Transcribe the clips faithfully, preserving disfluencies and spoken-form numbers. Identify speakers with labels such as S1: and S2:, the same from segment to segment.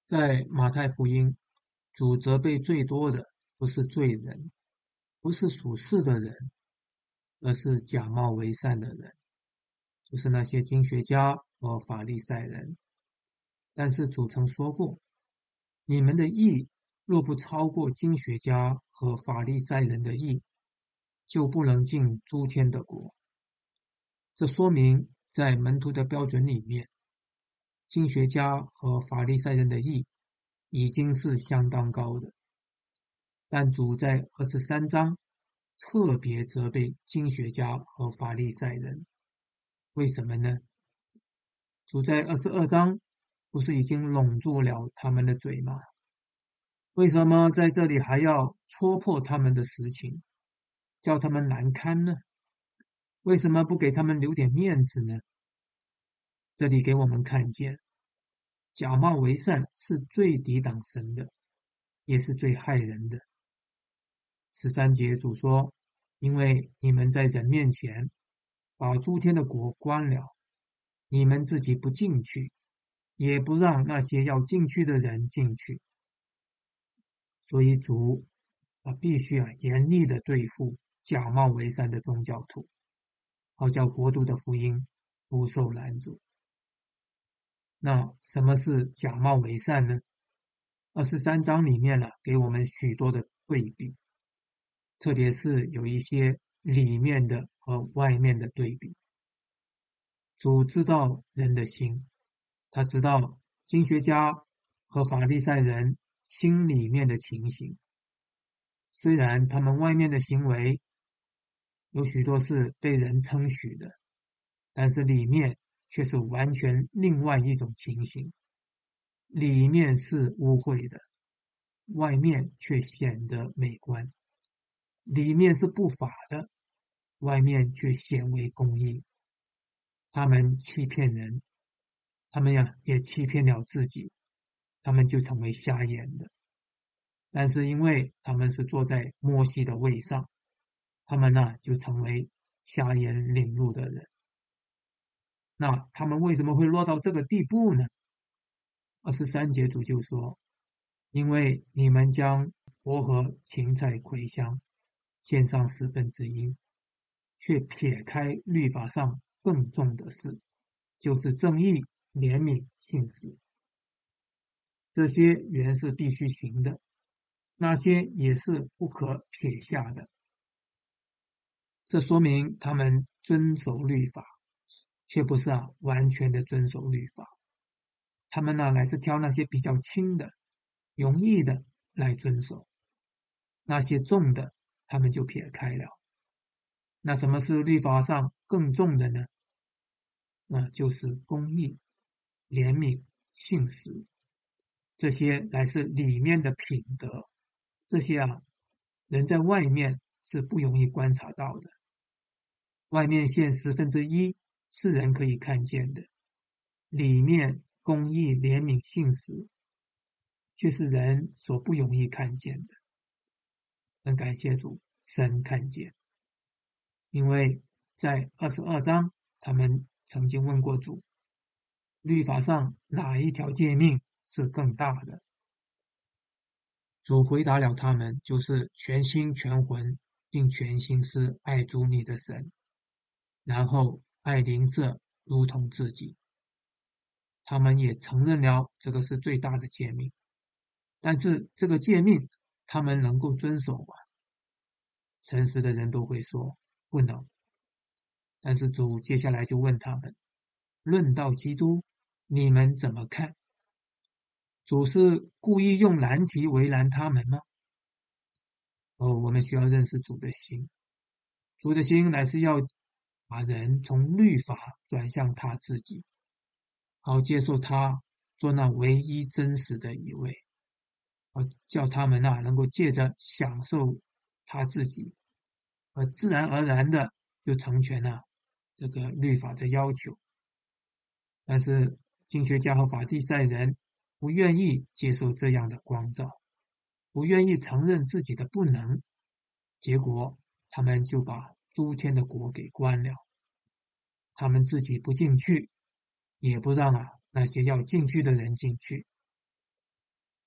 S1: 在马太福音，主责备最多的不是罪人，不是属世的人，而是假冒为善的人，就是那些经学家和法利赛人。但是主曾说过，你们的义若不超过经学家和法利赛人的义，就不能进诸天的国。这说明在门徒的标准里面，经学家和法利赛人的义已经是相当高的。但主在二十三章特别责备经学家和法利赛人，为什么呢？主在二十二章不是已经拢住了他们的嘴吗？为什么在这里还要戳破他们的实情，叫他们难堪呢？为什么不给他们留点面子呢？这里给我们看见，假冒为善是最抵挡神的，也是最害人的。十三节主说，因为你们在人面前把诸天的国关了，你们自己不进去，也不让那些要进去的人进去。所以主啊，必须啊严厉的对付假冒为善的宗教徒，好叫国度的福音不受拦阻。那什么是假冒为善呢？二十三章里面呢、啊，给我们许多的对比，特别是有一些里面的和外面的对比。主知道人的心，他知道经学家和法利赛人心里面的情形。虽然他们外面的行为有许多是被人称许的，但是里面却是完全另外一种情形。里面是污秽的，外面却显得美观；里面是不法的，外面却显为公义。他们欺骗人，他们呀也欺骗了自己，他们就成为瞎眼的。但是因为他们是坐在摩西的位上，他们呢就成为瞎眼领路的人。那他们为什么会落到这个地步呢？二十三节主就说，因为你们将薄荷、芹菜、茴香献上十分之一，却撇开律法上更重的事，就是正义、怜悯、信实。这些原是必须行的，那些也是不可撇下的。这说明他们遵守律法，却不是啊完全的遵守律法。他们呢，乃是挑那些比较轻的、容易的来遵守，那些重的，他们就撇开了。那什么是律法上更重的呢？那就是公义、怜悯、信实，这些乃是里面的品德。这些啊，人在外面是不容易观察到的。外面现十分之一是人可以看见的，里面公义、怜悯、信实，却是人所不容易看见的。很感谢主，神看见，因为在二十二章，他们曾经问过主，律法上哪一条诫命是更大的？主回答了他们，就是全心全魂并全心是爱主你的神，然后爱邻舍如同自己。他们也承认了这个是最大的诫命，但是这个诫命他们能够遵守吗？诚实的人都会说不能。但是主接下来就问他们，论到基督，你们怎么看？主是故意用难题为难他们吗？哦，我们需要认识主的心。主的心乃是要把人从律法转向他自己，好接受他做那唯一真实的一位，好叫他们啊能够借着享受他自己，而自然而然的就成全了这个律法的要求。但是经学家和法利赛人不愿意接受这样的光照，不愿意承认自己的不能，结果他们就把诸天的国给关了，他们自己不进去，也不让啊那些要进去的人进去。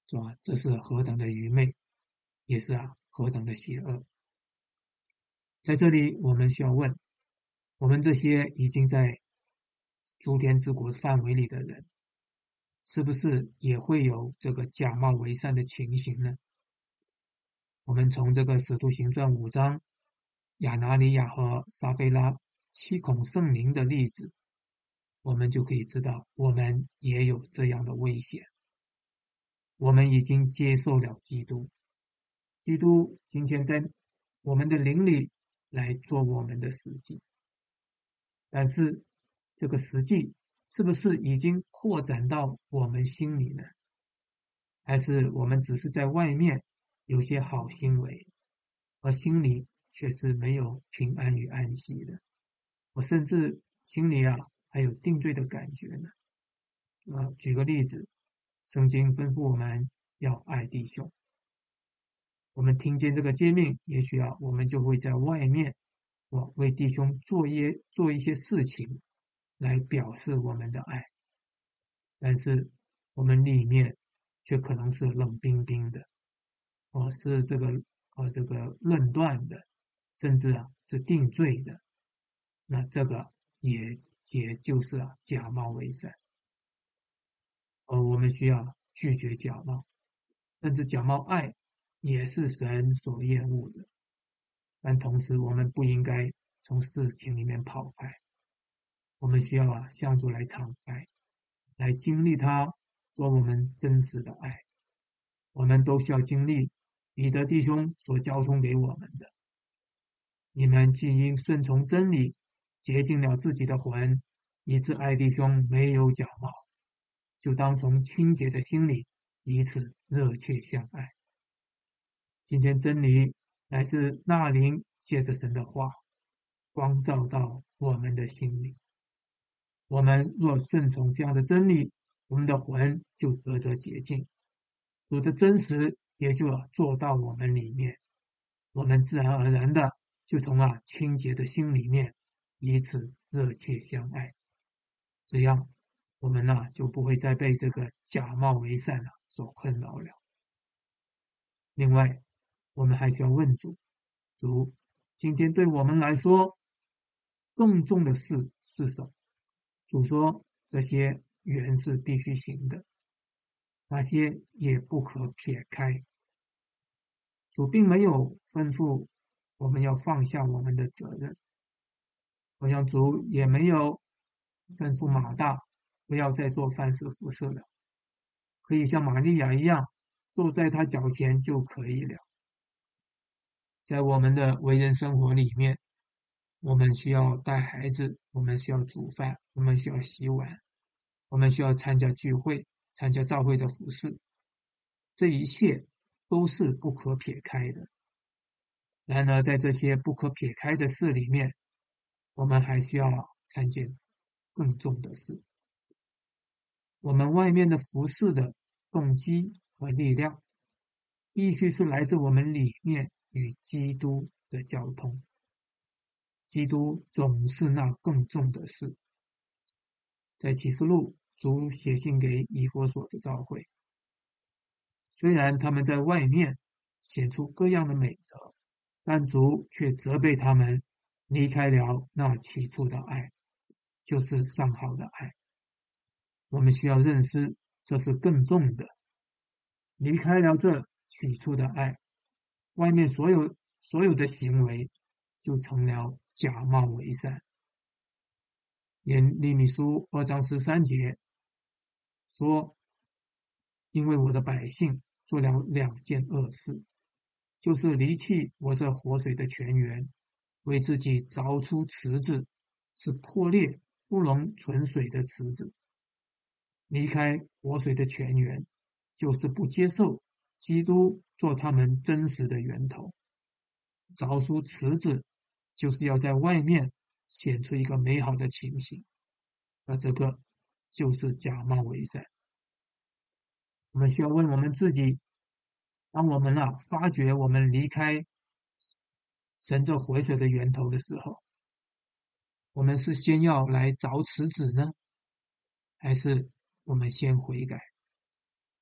S1: 是吧？这是何等的愚昧，也是啊何等的邪恶。在这里，我们需要问：我们这些已经在诸天之国范围里的人，是不是也会有这个假冒为善的情形呢？我们从这个使徒行传五章亚拿尼亚和撒非拉七孔圣灵的例子，我们就可以知道，我们也有这样的危险。我们已经接受了基督，基督今天在我们的灵里来做我们的实际，但是这个实际是不是已经扩展到我们心里呢？还是我们只是在外面有些好行为，而心里却是没有平安与安息的？我甚至心里啊还有定罪的感觉呢。呃，举个例子，圣经吩咐我们要爱弟兄。我们听见这个诫命，也许啊，我们就会在外面，我为弟兄做一做一些事情，来表示我们的爱。但是我们里面却可能是冷冰冰的，或是这个呃这个论断的，甚至啊是定罪的。那这个也也就是啊假冒为善。而我们需要拒绝假冒，甚至假冒爱也是神所厌恶的。但同时，我们不应该从事情里面跑开，我们需要啊向主来敞开，来经历他做我们真实的爱。我们都需要经历彼得弟兄所交通给我们的：你们既因顺从真理，洁净了自己的魂，以致爱弟兄没有假冒，就当从清洁的心里彼此热切相爱。今天真理乃是那灵借着神的话光照到我们的心里。我们若顺从这样的真理，我们的魂就得着洁净，主的真实也就做到我们里面，我们自然而然的就从啊清洁的心里面彼此热切相爱。这样我们呢、啊、就不会再被这个假冒为善啊所困扰了。另外，我们还需要问主：主，今天对我们来说更重的事是什么？主说这些原是必须行的，那些也不可撇开。主并没有吩咐我们要放下我们的责任，好像主也没有吩咐马大不要再做饭食服侍了，可以像玛利亚一样坐在他脚前就可以了。在我们的为人生活里面，我们需要带孩子，我们需要煮饭，我们需要洗碗，我们需要参加聚会，参加教会的服事，这一切都是不可撇开的。然而在这些不可撇开的事里面，我们还需要看见更重的事。我们外面的服事的动机和力量，必须是来自我们里面与基督的交通。基督总是那更重的事。在启示录，主写信给以弗所的教会，虽然他们在外面显出各样的美德，但主却责备他们离开了那起初的爱，就是上好的爱。我们需要认识，这是更重的。离开了这起初的爱，外面所有所有的行为就成了假冒为善。连利米书二章十三节说：因为我的百姓做了两件恶事，就是离弃我这活水的泉源，为自己凿出池子，是破裂不容存水的池子。离开活水的泉源，就是不接受基督做他们真实的源头。凿出池子，就是要在外面显出一个美好的情形，那这个就是假冒为善。我们需要问我们自己：当我们啊发觉我们离开神这活水的源头的时候，我们是先要来凿池子呢，还是我们先悔改？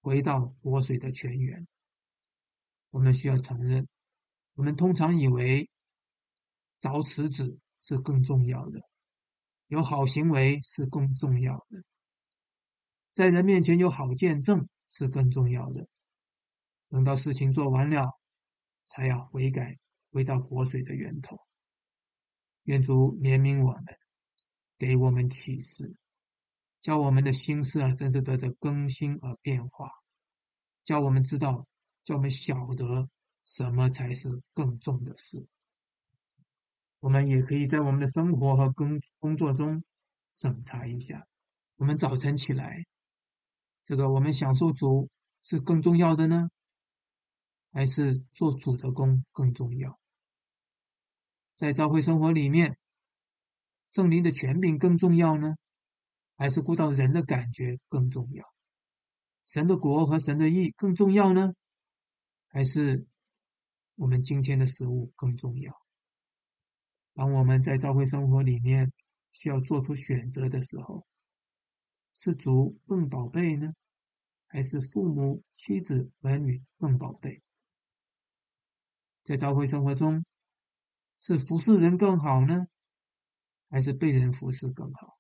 S1: 回到活水的泉源。我们需要承认，我们通常以为找池子是更重要的，有好行为是更重要的，在人面前有好见证是更重要的。等到事情做完了，才要悔改，回到活水的源头。愿主怜悯我们，给我们启示，叫我们的心思啊，真是得着更新而变化，叫我们知道，叫我们晓得什么才是更重的事。我们也可以在我们的生活和工工作中审查一下，我们早晨起来，这个我们享受主是更重要的呢，还是做主的工更重要？在教会生活里面，圣灵的权柄更重要呢，还是顾到人的感觉更重要？神的国和神的义更重要呢，还是我们今天的食物更重要？当我们在教会生活里面需要做出选择的时候，是主更宝贝呢，还是父母、妻子、儿女更宝贝？在教会生活中，是服侍人更好呢，还是被人服侍更好？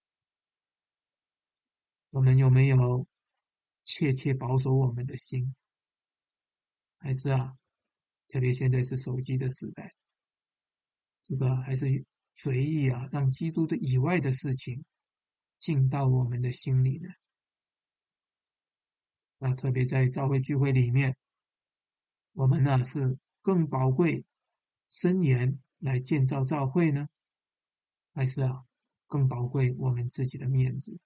S1: 我们有没有切切保守我们的心？还是啊，特别现在是手机的时代，这个还是随意啊，让基督的以外的事情进到我们的心里呢？那特别在教会聚会里面，我们呢是更宝贵箴言来建造教会呢，还是啊更宝贵我们自己的面子？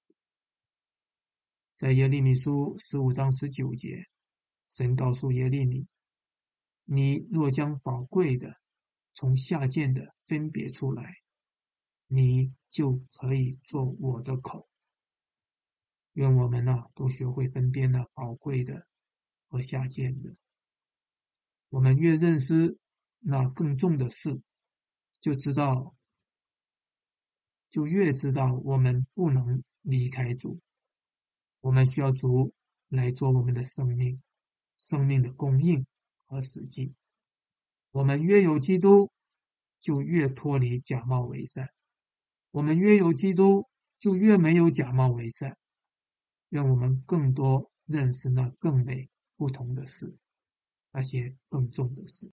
S1: 在耶利米书十五章十九节，神告诉耶利米，你若将宝贵的从下贱的分别出来，你就可以做我的口。愿我们啊都学会分辨了宝贵的和下贱的。我们越认识那更重的事，就知道就越知道我们不能离开主，我们需要主来做我们的生命生命的供应和实际。我们越有基督，就越脱离假冒为善，我们越有基督，就越没有假冒为善。让我们更多认识那更美不同的事，那些更重的事。